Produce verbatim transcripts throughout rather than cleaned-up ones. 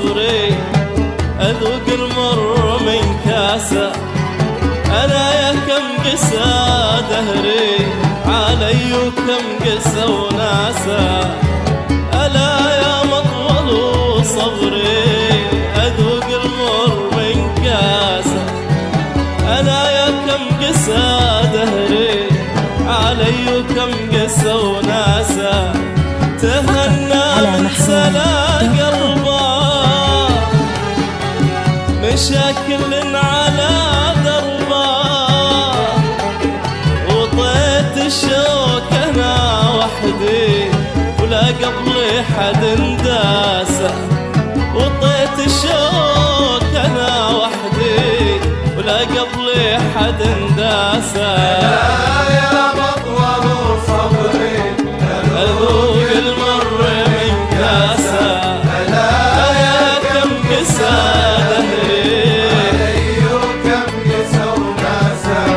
صبري أذوق المر من كاسة. أنا يا كم قسى دهري علي وكم قسى وناسة. ألا يا مطول صبري أذوق المر من كاسة. أنا يا كم قسى دهري علي وكم قسى وناسة. تهنى من سلا قلبه مشاكل على دربه. وطيت الشوك أنا وحدي ولا قبلي حد انداسه. وطيت الشوك أنا وحدي ولا قبلي حد انداسه. يا مطول صبري أذوق المر من كاسة. ألا يا كم قسى دهري علي وكم قسى وناسة.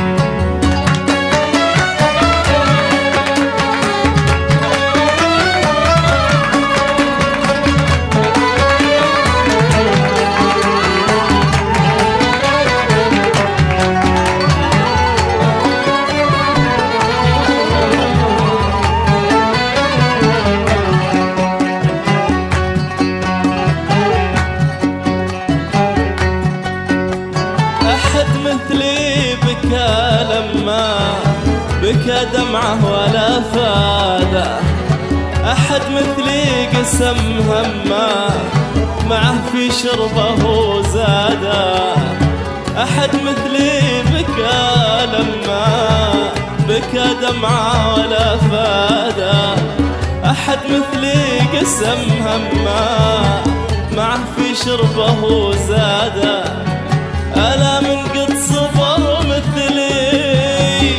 مثلي بكى لما بكى دمعه ولا فاده. أحد مثلي قسم همه معه في شربه زاده. أحد مثلي بكى لما بكى دمعه ولا فاده. أحد مثلي قسم همه معه في شربه زاده. ألا من قد صبر مثلي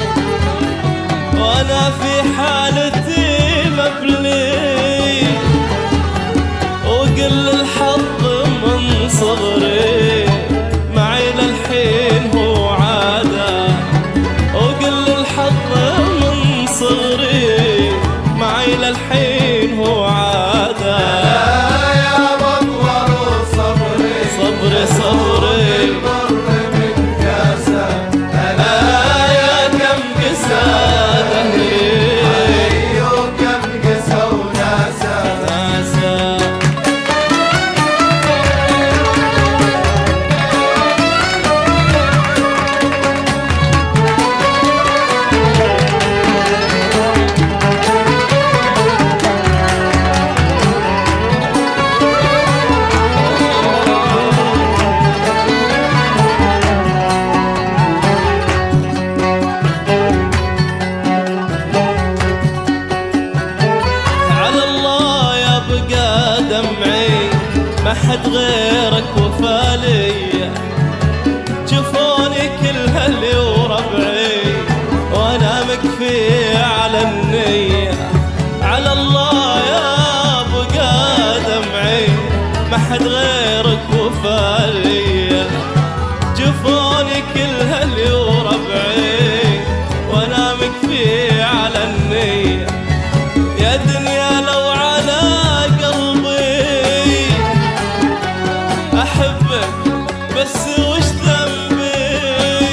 وأنا في حالتي مبلي. وقل الحظ من صغري معي للحين هو عادة. وقل الحظ من صغري معي للحين هو عادة. يا مطول صبري صبري صبري المر من كاسة. ألا يا كم قسى دهري علي وكم قسى وناسة. ناسة. ما حد غيرك وفالي. جفوني كل اهلي وربعي وانا مكفي على النية. على الله يا بقى دمعي ما حد غيرك وفالي. جفوني كل اهلي وربعي وانا مكفي على النية. يا دنيا لو على قلبي أحبك بس وش ذنبي.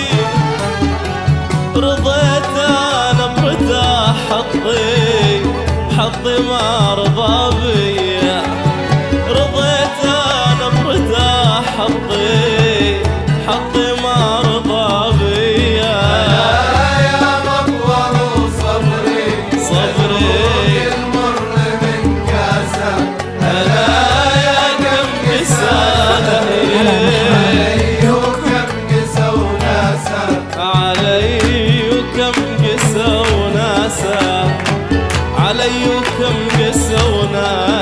رضيت أنا برتاح حظي حظي ما رضى بي. رضيت أنا برتاح حظي حظي ما رضى بي. يا مطول صبري صبري المر من كاسة. ألا يا كم قسى دهري علي وكم قسى وناسة. علي وكم قسى وناسة. علي وكم قسى وناسة.